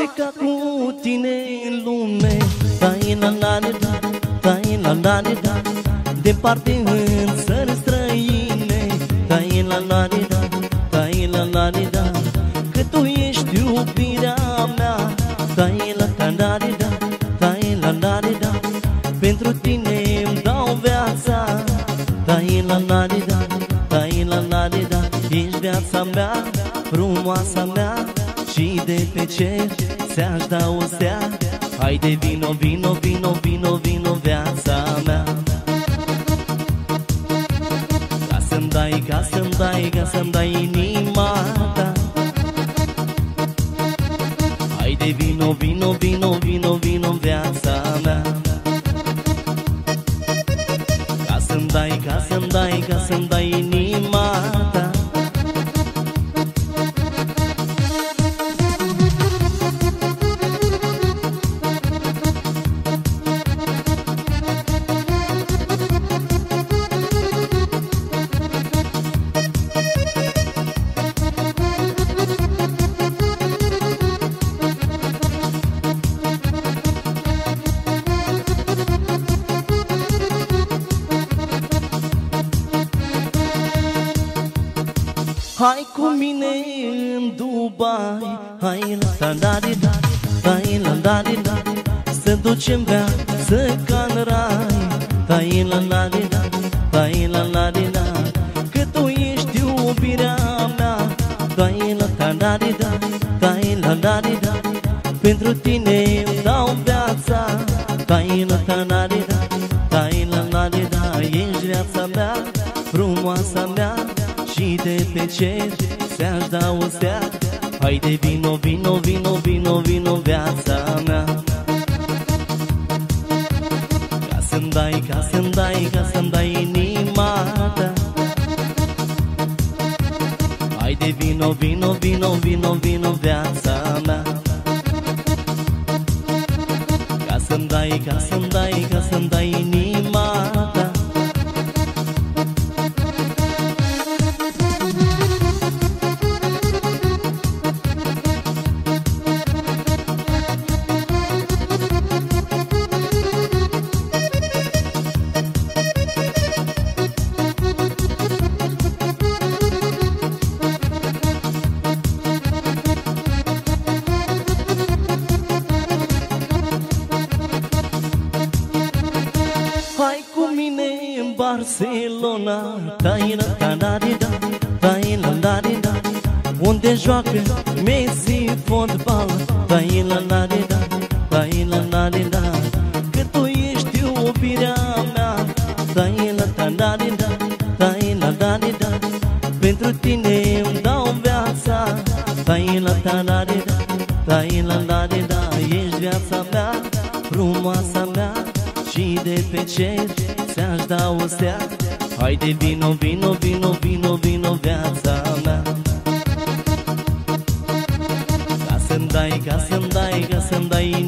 pleca cu tine în lume. Tai la la da, tai la la da, departe în țări străine. Tai la la da, tai la la da, că tu ești iubirea mea. Tai la da, tai la la da, pentru tine îmi dau viața. Tai la la da, tai la la da, ești viața mea, frumoasa mea. Și de pe cer ți-aș da o stea. Haide vino, vino, vino, vino, vino, viața mea. Ca să-mi dai, ca să-mi dai, ca să-mi dai inima ta. Haide vino, vino, vino, vino, vino, viața mea. Ca să-mi dai, ca să-mi dai, ca să-mi dai inima ta. Hai cu mine în Dubai, hai la da-da-da, hai la da-da-da, să ducem viață ca în rai. Hai la da-da-da, hai la da-da-da, că tu ești iubirea mea. Hai la da-da-da, hai la da-da-da, pentru tine îmi dau viața. Hai la da-da-da, hai la da-da-da, ești viața mea, frumoasa mea. Și de pe cer ți-aș da o stea. Haide vino, vino, vino, vino, vino, viața mea. Ca să-mi dai, ca să-mi dai, ca să-mi dai inima ta. Haide vino, vino, vino, vino, vino, viața mea. Ca să-mi dai, ca să-mi dai, ca să-mi dai inima ta. Hai cu mine în Barcelona, tai-la, da-da-da, tai-la, da-da-da, unde joacă Messi fotbal. Tai-la, da-da-da, tai-la, da-da-da, că tu ești iubirea mea. Tai-la, da-da-da, tai-la, da-da-da, pentru tine îmi dau viața. Tai-la, da-da-da, tai-la, da-da-da, ești viața mea, frumoasa mea. Și de pe cer ți-aș da o stea. Haide vino, vino, vino, vino, vino, viața mea. Ca să-mi dai, ca să-mi dai, ca să-mi dai